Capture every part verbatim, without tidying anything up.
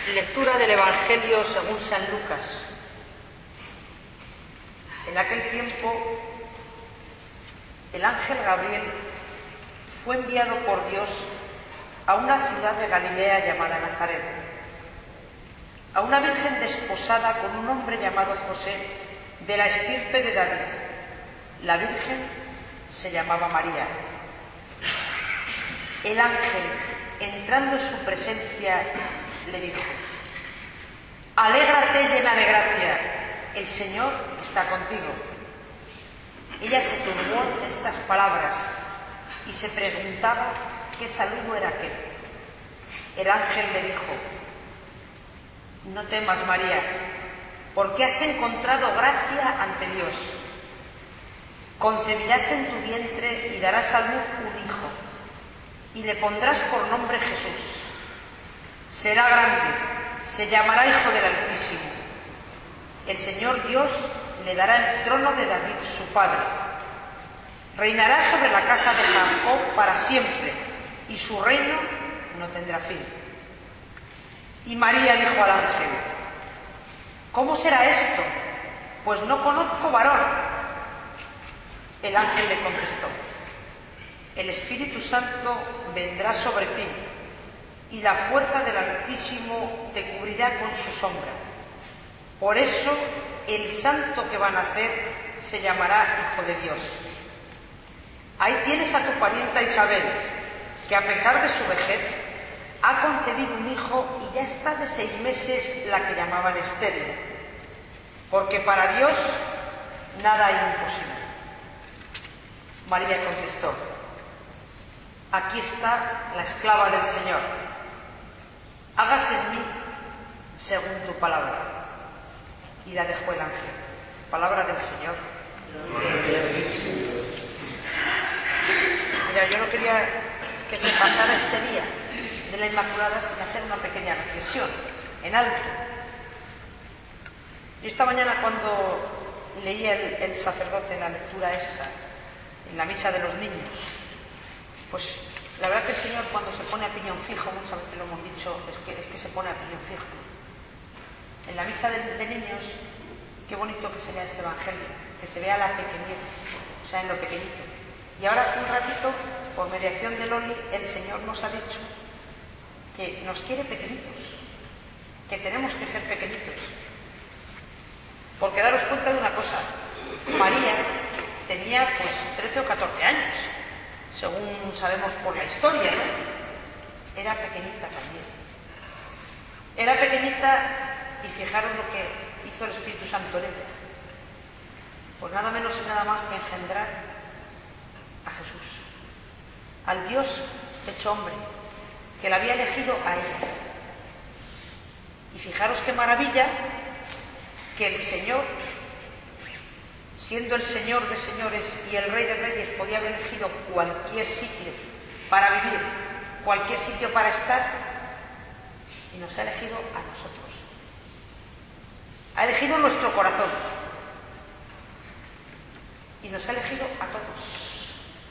Lectura del Evangelio según San Lucas. En aquel tiempo, el ángel Gabriel fue enviado por Dios a una ciudad de Galilea llamada Nazaret, a una virgen desposada con un hombre llamado José, de la estirpe de David. La virgen se llamaba María. El ángel, entrando en su presencia, le dijo: «Alégrate, llena de gracia, el Señor está contigo». Ella se turbó de estas palabras y se preguntaba qué saludo era aquel. El ángel le dijo: «No temas, María, porque has encontrado gracia ante Dios. Concebirás en tu vientre y darás a luz un hijo, y le pondrás por nombre Jesús. Será grande, se llamará Hijo del Altísimo. El Señor Dios le dará el trono de David, su padre. Reinará sobre la casa de Jacob para siempre, y su reino no tendrá fin». Y María dijo al ángel: «¿Cómo será esto? Pues no conozco varón». El ángel le contestó: «El Espíritu Santo vendrá sobre ti, y la fuerza del Altísimo te cubrirá con su sombra. Por eso el santo que va a nacer se llamará Hijo de Dios. Ahí tienes a tu parienta Isabel, que a pesar de su vejez ha concebido un hijo y ya está de seis meses la que llamaban estéril, porque para Dios nada hay imposible». María contestó: «Aquí está la esclava del Señor. Hágase en mí según tu palabra». Y la dejó el ángel. Palabra del Señor. Mira, yo no quería que se pasara este día de la Inmaculada sin hacer una pequeña reflexión, en alto. Yo esta mañana, cuando leía el, el sacerdote la lectura esta, en la misa de los niños, pues la verdad que el Señor, cuando se pone a piñón fijo, muchas veces lo hemos dicho, es que, es que se pone a piñón fijo. En la misa de, de niños, qué bonito que se lea este Evangelio, que se vea la pequeñez, o sea, en lo pequeñito. Y ahora, hace un ratito, por mediación de Loli, el Señor nos ha dicho que nos quiere pequeñitos, que tenemos que ser pequeñitos. Porque daros cuenta de una cosa: María tenía pues trece o catorce años, según sabemos por la historia, ¿no? Era pequeñita también. Era pequeñita, y fijaros lo que hizo el Espíritu Santo en ella. Pues nada menos y nada más que engendrar a Jesús, al Dios hecho hombre, que la había elegido a ella. Y fijaros qué maravilla que el Señor, siendo el Señor de señores y el Rey de reyes, podía haber elegido cualquier sitio para vivir, cualquier sitio para estar, y nos ha elegido a nosotros. Ha elegido nuestro corazón y nos ha elegido a todos,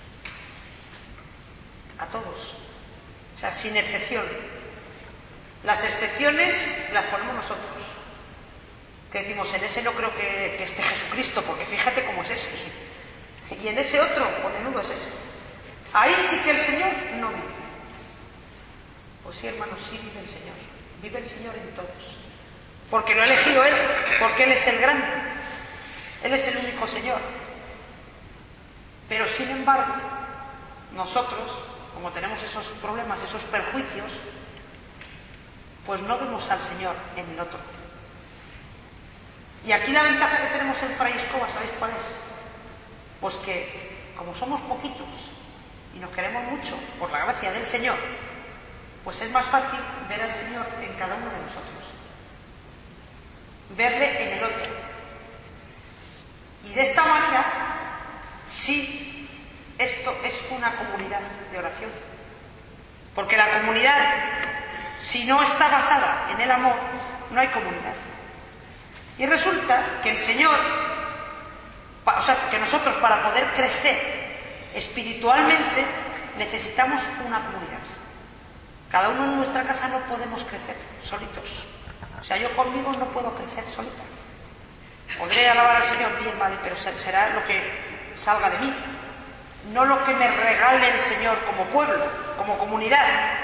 a todos, o sea, sin excepción. Las excepciones las ponemos nosotros, que decimos: en ese no creo que, que esté Jesucristo, porque fíjate cómo es ese, y en ese otro, pues menudo es ese. Ahí sí que el Señor no vive. Pues sí, hermanos, sí vive el Señor, vive el Señor en todos, porque lo ha elegido Él, porque Él es el grande, Él es el único Señor. Pero sin embargo, nosotros, como tenemos esos problemas, esos perjuicios, pues no vemos al Señor en el otro. Y aquí la ventaja que tenemos en Fray Escoba, ¿sabéis cuál es? Pues que, como somos poquitos y nos queremos mucho por la gracia del Señor, pues es más fácil ver al Señor en cada uno de nosotros, verle en el otro. Y de esta manera, sí, esto es una comunidad de oración. Porque la comunidad, si no está basada en el amor, no hay comunidad. Y resulta que el Señor, o sea, que nosotros, para poder crecer espiritualmente, necesitamos una comunidad. Cada uno en nuestra casa no podemos crecer solitos. O sea, yo conmigo no puedo crecer solita. Podré alabar al Señor bien, vale, pero será lo que salga de mí, no lo que me regale el Señor como pueblo, como comunidad.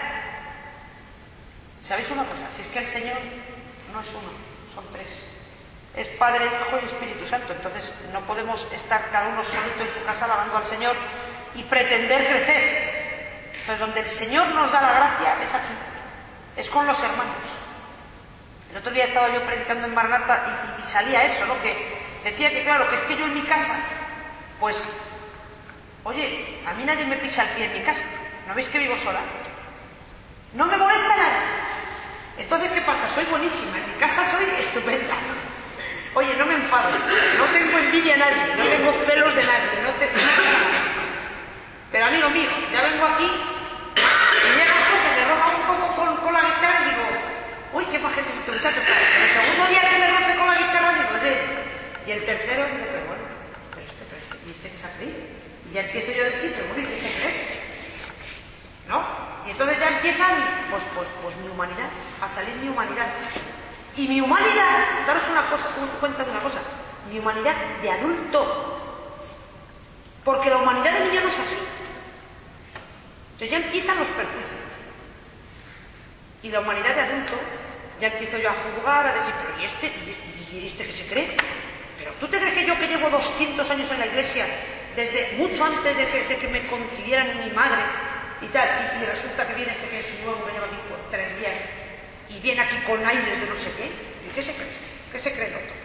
¿Sabéis una cosa? Si es que el Señor no es uno, son tres. Es Padre, Hijo y Espíritu Santo. Entonces no podemos estar cada uno solito en su casa alabando al Señor y pretender crecer. Entonces donde el Señor nos da la gracia es aquí, es con los hermanos. El otro día estaba yo predicando en Maranata y, y, y salía eso, ¿no? Que decía que claro, que es que yo en mi casa, pues, oye, a mí nadie me pisa el pie en mi casa. ¿No veis que vivo sola? No me molesta nada. Entonces, ¿qué pasa? Soy buenísima, en mi casa soy estupenda. Oye, no me enfado, no tengo envidia a nadie, no tengo celos de nadie, no tengo nada. Pero amigo mío, ya vengo aquí y llega José, me roba un poco con, con la guitarra y digo, uy, qué majete es este muchacho. El segundo día que me rompe con la guitarra digo, oye, y el tercero digo, pero bueno, pero este, pero este, ¿y este que se ha creído? Y ya empiezo yo a decir, pero bueno, ¿y qué se cree? ¿No? Y entonces ya empieza mi, pues, pues, pues mi humanidad, a salir mi humanidad. Y mi humanidad, daros una cosa, cuenta de una cosa, mi humanidad de adulto. Porque la humanidad de niño no es así. Entonces ya empiezan los perjuicios. Y la humanidad de adulto, ya empiezo yo a juzgar, a decir, pero ¿y este? ¿Y este que se cree? Pero ¿tú te crees que yo que llevo doscientos años en la iglesia, desde mucho antes de que, de que me concibieran mi madre y tal, y, y resulta que viene este que es nuevo, que lleva aquí por tres días, y viene aquí con aires de no sé qué? ¿Y qué se cree? ¿Qué se cree el otro?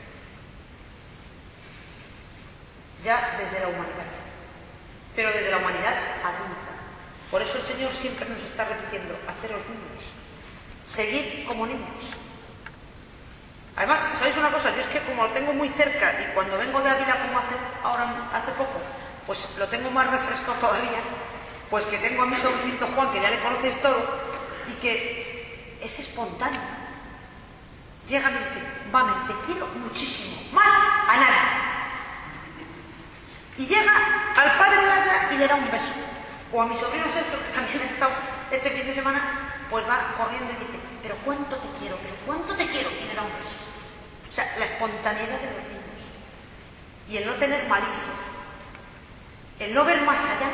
Ya desde la humanidad, pero desde la humanidad adulta. Por eso el Señor siempre nos está repitiendo, haceros niños, seguid como niños. Además, ¿sabéis una cosa? Yo es que como lo tengo muy cerca y cuando vengo de Ávila como hace, ahora, hace poco, pues lo tengo más refrescado todavía, pues que tengo a mi sobrinito Juan, que ya le conocéis todo, y que es espontáneo. Llega y me dice, mami, te quiero muchísimo, más a nadie. Y llega al padre Laya y le da un beso. O a mi sobrino Sergio, que también ha estado este fin de semana, pues va corriendo y dice, pero cuánto te quiero, pero cuánto te quiero, y le da un beso. O sea, la espontaneidad de los niños. Y el no tener malicia. El no ver más allá.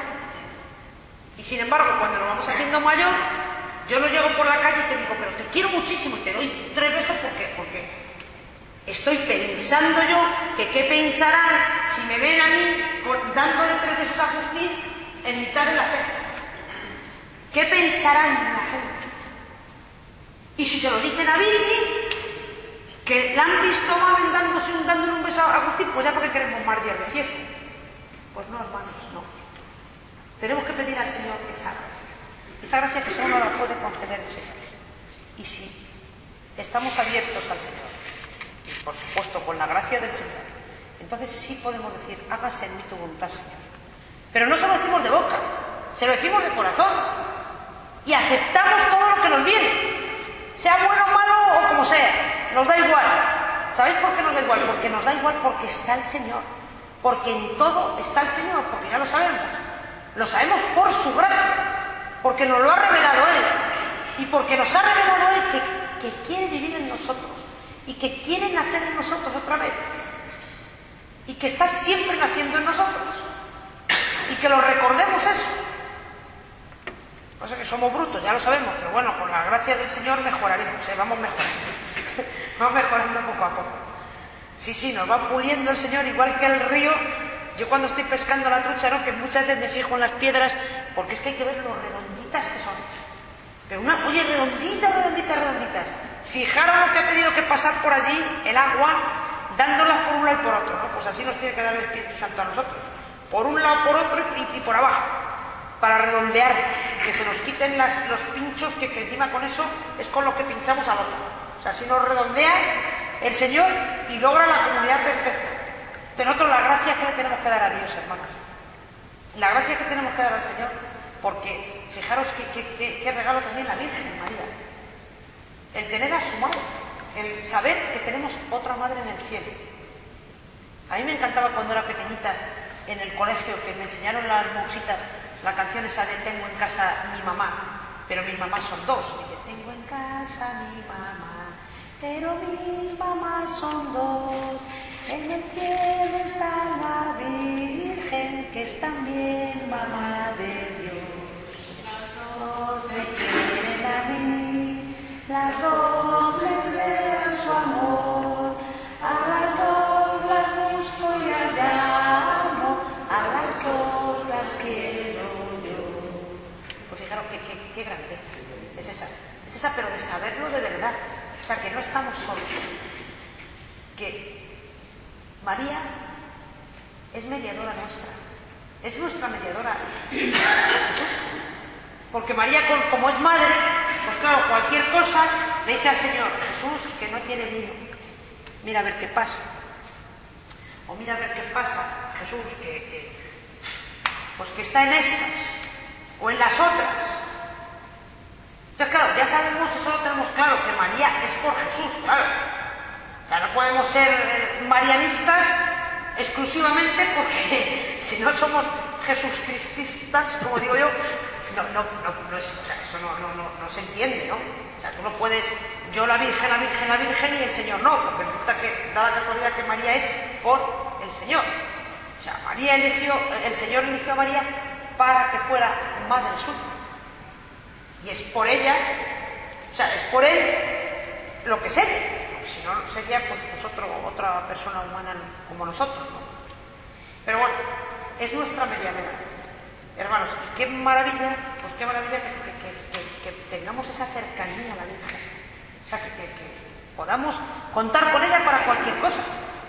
Y sin embargo, cuando nos vamos haciendo mayor, yo no llego por la calle y te digo, pero te quiero muchísimo, y te doy tres besos, ¿por qué? Porque estoy pensando yo que qué pensarán si me ven a mí por, dándole tres besos a Agustín en mitad de la cena. ¿Qué pensarán la gente? Y si se lo dicen a Virgi, que la han visto mal dándose un, dándole un beso a Agustín, pues ya porque queremos más días de fiesta. Pues no, hermanos, no. Tenemos que pedir al Señor esa gracia. Esa gracia que solo nos la puede conceder el Señor. Y si estamos abiertos al Señor, y por supuesto con la gracia del Señor, entonces sí podemos decir, hágase en mí tu voluntad, Señor. Pero no se lo decimos de boca, se lo decimos de corazón. Y aceptamos todo lo que nos viene. Sea bueno o malo o como sea, nos da igual. ¿Sabéis por qué nos da igual? Porque nos da igual porque está el Señor. Porque en todo está el Señor, porque ya lo sabemos. Lo sabemos por su gracia, porque nos lo ha revelado Él. Y porque nos ha revelado Él que, que quiere vivir en nosotros y que quiere nacer en nosotros otra vez. Y que está siempre naciendo en nosotros. Y que lo recordemos eso. Pasa que somos brutos, ya lo sabemos, pero bueno, con la gracia del Señor mejoraremos, ¿eh? Vamos mejorando. Vamos mejorando poco a poco. Sí, sí, nos va puliendo el Señor, igual que el río. Yo cuando estoy pescando la trucha, ¿no? Que muchas veces me fijo en las piedras, porque es que hay que ver lo redonditas que son. Pero una, oye, redonditas, redonditas, redonditas. Fijaros lo que ha tenido que pasar por allí el agua, dándolas por un lado y por otro, ¿no? Pues así nos tiene que dar el Espíritu Santo a nosotros. Por un lado, por otro y, y por abajo. Para redondearnos, que se nos quiten las, los pinchos, que, que encima con eso es con lo que pinchamos al otro. O sea, si nos redondea el Señor y logra la comunidad perfecta. Pero nosotros la gracia que le tenemos que dar a Dios, hermanos. La gracia que tenemos que dar al Señor, porque fijaros qué regalo también la Virgen María. El tener a su madre, el saber que tenemos otra madre en el cielo. A mí me encantaba cuando era pequeñita en el colegio, que me enseñaron las monjitas la canción esa de Tengo en casa mi mamá, pero mis mamás son dos. Dice, tengo en casa mi mamá, pero mis mamás son dos. En el cielo está la Virgen, que es también mamá de Dios. Las dos me quieren a mí, las dos me desean su amor. A las dos las busco y las llamo, a las dos las quiero yo. Pues fijaros qué, qué, qué grandeza es esa. Es esa, pero de saberlo de verdad. O sea, que no estamos solos. Que María es mediadora nuestra, es nuestra mediadora. Porque María, como es madre, pues claro, cualquier cosa le dice al Señor, Jesús, que no tiene vino, mira a ver qué pasa. O mira a ver qué pasa, Jesús, que, que pues que está en estas, o en las otras. Entonces, claro, ya sabemos, eso lo tenemos claro, que María es por Jesús, claro. O sea, no podemos ser marianistas exclusivamente porque si no somos jesucrististas, como digo yo, no, no, no, no es, o sea, eso no, no, no, no se entiende, ¿no? O sea, tú no puedes, yo la Virgen, la Virgen, la Virgen y el Señor no, porque resulta que da la casualidad que María es por el Señor. O sea, María eligió, el Señor eligió a María para que fuera madre suya. Y es por ella, o sea, es por él lo que es ella. Si no, sería pues, pues otro, otra persona humana como nosotros, ¿no? Pero bueno, es nuestra medianera. Hermanos, qué maravilla, pues qué maravilla que, que, que, que tengamos esa cercanía a la Virgen. O sea, que, que, que podamos contar con ella para cualquier cosa.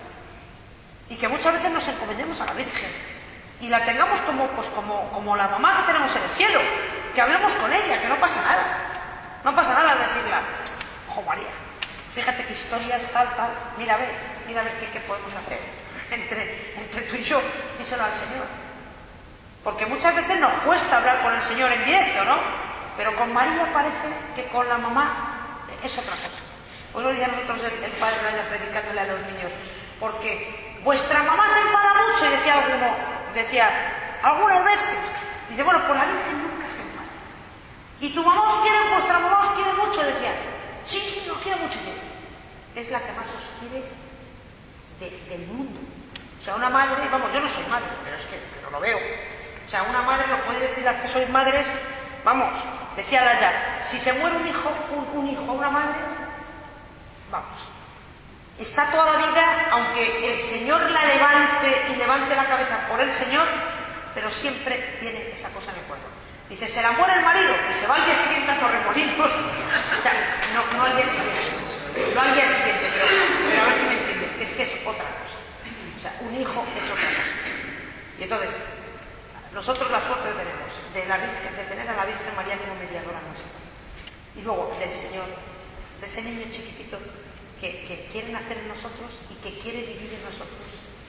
Y que muchas veces nos encomendemos a la Virgen. Y la tengamos como, pues, como, como la mamá que tenemos en el cielo. Que hablemos con ella, que no pasa nada. No pasa nada al decirla, ojo María, fíjate qué historias, tal, tal, mira a ver, mira a ver qué, qué podemos hacer entre, entre tú y yo, díselo al Señor. Porque muchas veces nos cuesta hablar con el Señor en directo, ¿no? Pero con María parece que con la mamá es otra cosa. Hoy lo decía nosotros el, el padre vaya predicándole a los niños, porque vuestra mamá se enfada mucho, y decía alguno, decía, algunas veces, dice, bueno, pues la Virgen nunca se enfada. Y tu mamá os quiere, vuestra mamá os quiere mucho, decía. Sí, sí, nos quiere mucho. Es la que más os quiere de, del mundo. O sea, una madre, vamos, yo no soy madre, pero es que pero lo veo. O sea, una madre lo puede decir, las que sois madres, vamos, decía la ya, si se muere un hijo, un, un hijo, una madre, vamos, está toda la vida, aunque el Señor la levante y levante la cabeza por el Señor, pero siempre tiene esa cosa en el cuerpo. Dice, se la muere el marido y se va al día siguiente a Torremolinos. No, no al día siguiente, no al día siguiente, pero, pero a ver si me entiendes, que es que es otra cosa. O sea, un hijo es otra cosa. Y entonces, nosotros la suerte tenemos de, la Virgen, de tener a la Virgen María como mediadora nuestra. Y luego del Señor, de ese niño chiquitito que, que quiere nacer en nosotros y que quiere vivir en nosotros.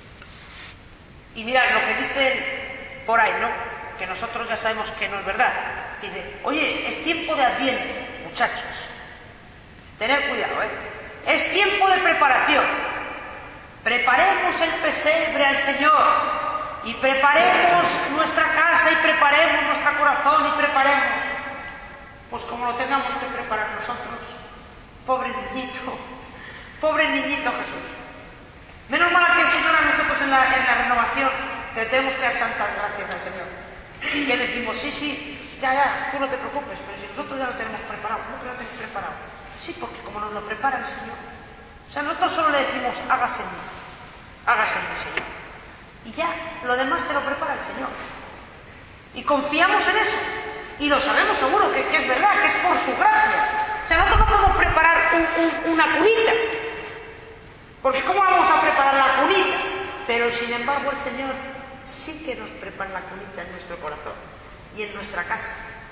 Y mirad lo que dice por ahí, ¿no? Que nosotros ya sabemos que no es verdad. Dice, oye, es tiempo de Adviento, muchachos. Tened cuidado, ¿eh? Es tiempo de preparación. Preparemos el pesebre al Señor y preparemos nuestra casa y preparemos nuestro corazón y preparemos, pues como lo tengamos que preparar nosotros. Pobre niñito, pobre niñito Jesús. Menos mal que el Señor a nosotros en la, en la renovación, pero tenemos que dar tantas gracias al Señor. Y que decimos, sí, sí, ya, ya, tú no te preocupes, pero si nosotros ya lo tenemos preparado, ¿cómo que lo tenemos preparado? Sí, porque como nos lo prepara el Señor. O sea, nosotros solo le decimos, hágase en mí, hágase en mí, Señor. Y ya, lo demás te lo prepara el Señor. Y confiamos en eso. Y lo sabemos seguro, que, que es verdad, que es por su gracia. O sea, nosotros no podemos preparar un, un, una cunita. Porque ¿cómo vamos a preparar la cunita? Pero sin embargo el Señor sí que nos prepara la cunita en nuestro corazón y en nuestra casa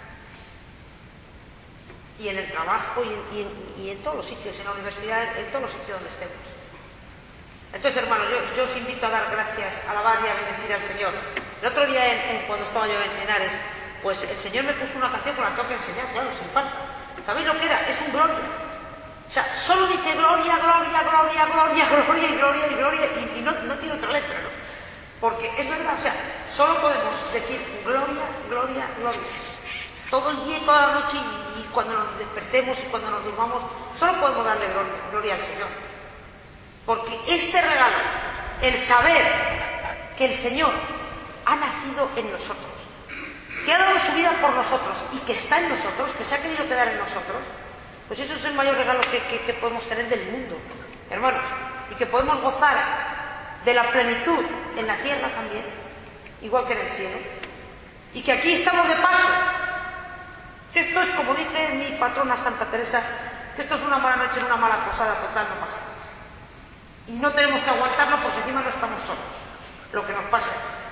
y en el trabajo y en, y en, y en todos los sitios, en la universidad, en todos los sitios donde estemos. Entonces, hermanos, yo, yo os invito a dar gracias, a alabar y a bendecir al Señor. El otro día, en, en, cuando estaba yo en Henares, pues el Señor me puso una canción que la tengo que enseñar, claro, sin falta. ¿Sabéis lo que era? Es un gloria. O sea, solo dice gloria, gloria, gloria, gloria, gloria y gloria y gloria y, y no, no tiene otra letra, ¿no? Porque es verdad, o sea, solo podemos decir gloria, gloria, gloria. todo el día y toda la noche, y, y cuando nos despertemos y cuando nos durmamos, solo podemos darle gloria, gloria al Señor. Porque este regalo, el saber que el Señor ha nacido en nosotros, que ha dado su vida por nosotros y que está en nosotros, que se ha querido quedar en nosotros, pues eso es el mayor regalo que, que, que podemos tener del mundo, hermanos, y que podemos gozar de la plenitud en la tierra también, igual que en el cielo, y que aquí estamos de paso. Esto es, como dice mi patrona Santa Teresa, que esto es una mala noche en una mala posada, total, no pasa. Y no tenemos que aguantarlo porque encima no estamos solos, lo que nos pasa.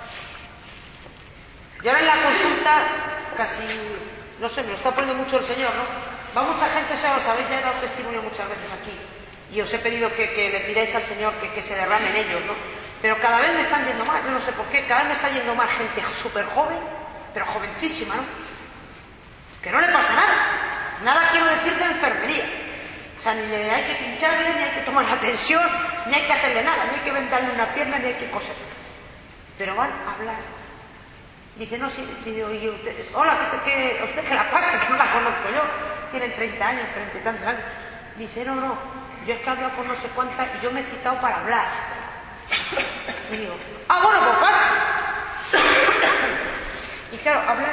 Y ahora en la consulta, casi, no sé, me lo está poniendo mucho el Señor, ¿no? Va mucha gente, o sea, os habéis ya dado testimonio muchas veces aquí, y os he pedido que, que le pidáis al Señor que, que se derramen ellos, ¿no? Pero cada vez me están yendo más, yo no sé por qué, cada vez me está yendo más gente súper joven, pero jovencísima, ¿no? Que no le pasa nada, nada quiero decir de enfermería. O sea, ni le hay que pincharle, ni hay que tomar la tensión, ni hay que hacerle nada, ni hay que vendarle una pierna, ni hay que coser. Pero van a hablar. Dice, no, sí, sí, digo, y usted, hola, ¿qué, qué, ¿usted qué la pasa? Que no la conozco yo. Tienen treinta años, treinta y tantos años. Dice, no, no, yo es que he hablado con no sé cuántas y yo me he citado para hablar. Y digo, ah, bueno, pues pasa. Y claro, hablar.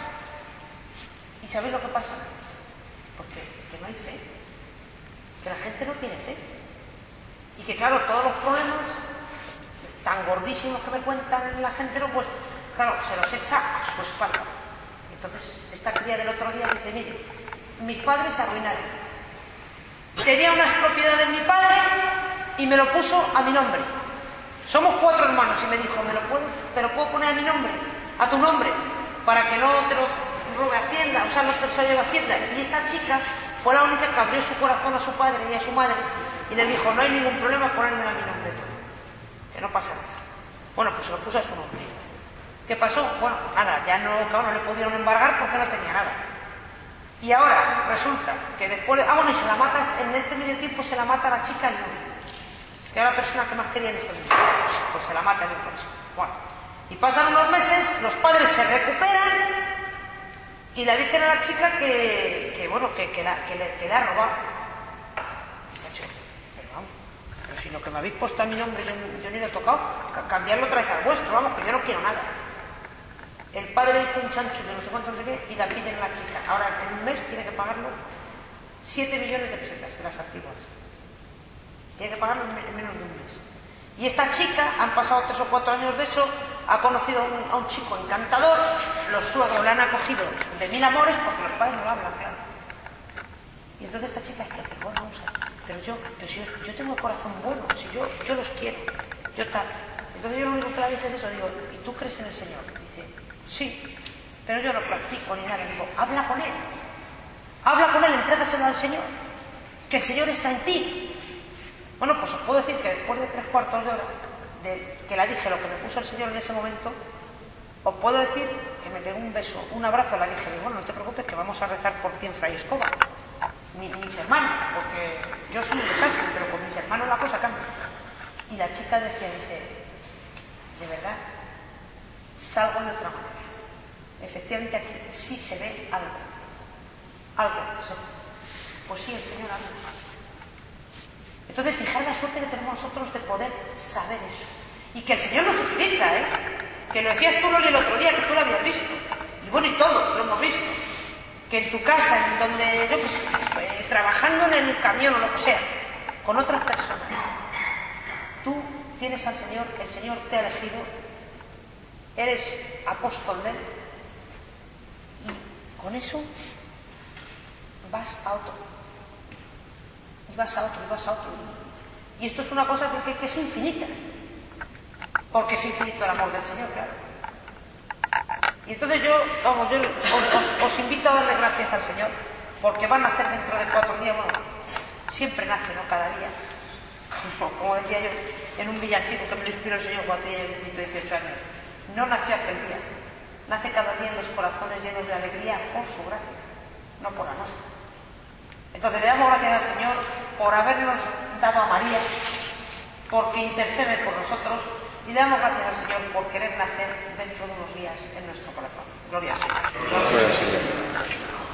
¿Y sabéis lo que pasa? Porque que no hay fe. Que la gente no tiene fe. Y que claro, todos los problemas tan gordísimos que me cuentan la gente, no, pues claro, se los echa a su espalda. Entonces, esta cría del otro día dice, mire, mis padres se arruinaron. Tenía unas propiedades mi padre y me lo puso a mi nombre. Somos cuatro hermanos y me dijo, ¿me lo puedo, te lo puedo poner a mi nombre, a tu nombre, para que no te lo robe Hacienda, o sea, no te lo lleve Hacienda? Y esta chica fue la única que abrió su corazón a su padre y a su madre y le dijo, no hay ningún problema ponérmelo a mi nombre, que no pasa nada. Bueno, pues se lo puso a su nombre. ¿Qué pasó? Bueno, nada, ya no, claro, no le pudieron embargar porque no tenía nada. Y ahora resulta que después, ah bueno, y se la mata, en este medio tiempo se la mata a la chica y no, que era la persona que más quería en este mundo, pues, pues se la mata en el próximo. Bueno, y pasan unos meses, los padres se recuperan y le dicen a la chica que, que bueno, que, que, la, que, le, que le ha robado. Dice, pero vamos, pero si lo que me habéis puesto a mi nombre yo, yo ni lo he tocado, cambiarlo otra vez al vuestro, vamos, que yo no quiero nada. El padre hizo un chancho de no sé cuánto, no sé qué, y la piden a la chica. Ahora, en un mes tiene que pagarlo siete millones de pesetas de las antiguas. Tiene que pagarlo en menos de un mes. Y esta chica, han pasado tres o cuatro años de eso, ha conocido a un, a un chico encantador, los suegros le han acogido de mil amores porque los padres no lo hablan, claro. Y entonces esta chica dice, pero bueno, vamos a ver, pero yo, pero si yo, yo tengo corazón bueno, si yo, yo los quiero, yo tal. Entonces yo lo único que le dice es eso, digo, ¿y tú crees en el Señor? Dice, sí, pero yo no practico ni nada. Le digo, habla con Él, habla con Él, entrégaselo al Señor, que el Señor está en ti. Bueno, pues os puedo decir que después de tres cuartos de hora de que la dije lo que me puso el Señor en ese momento, os puedo decir que me pegó un beso, un abrazo, la dije, bueno, no te preocupes que vamos a rezar por ti en Fray Escoba, Mi, mis hermanos, porque yo soy un desastre, pero con mis hermanos la cosa cambia. Y la chica decía, dice, de verdad, salgo de otra manera. Efectivamente aquí sí se ve algo, algo, ¿sí? Pues sí, el Señor habla. Entonces, fijar la suerte que tenemos nosotros de poder saber eso. Y que el Señor nos utiliza, ¿eh? Que lo decías tú, Loli, el otro día, que tú lo habías visto. Y bueno, y todos lo hemos visto. Que en tu casa, en donde, yo qué sé, eh, trabajando en el camión o lo que sea, con otras personas, tú tienes al Señor, que el Señor te ha elegido, eres apóstol de Él, y con eso vas a otro. Y vas a otro, y vas a otro. Y esto es una cosa que, que es infinita. Porque es infinito el amor del Señor, claro. Y entonces yo, vamos, yo os, os, os invito a darle gracias al Señor, porque van a nacer dentro de cuatro días, bueno, siempre nace, ¿no? Cada día. Como decía yo en un villancico que me lo inspiró el Señor cuando tenía yo diecisiete, dieciocho años. No nació aquel día. Nace cada día en los corazones llenos de alegría por su gracia, no por la nuestra. Entonces le damos gracias al Señor por habernos dado a María, porque intercede por nosotros, Y le damos gracias al Señor por querer nacer dentro de unos días en nuestro corazón. Gloria al Señor. Gloria al Señor.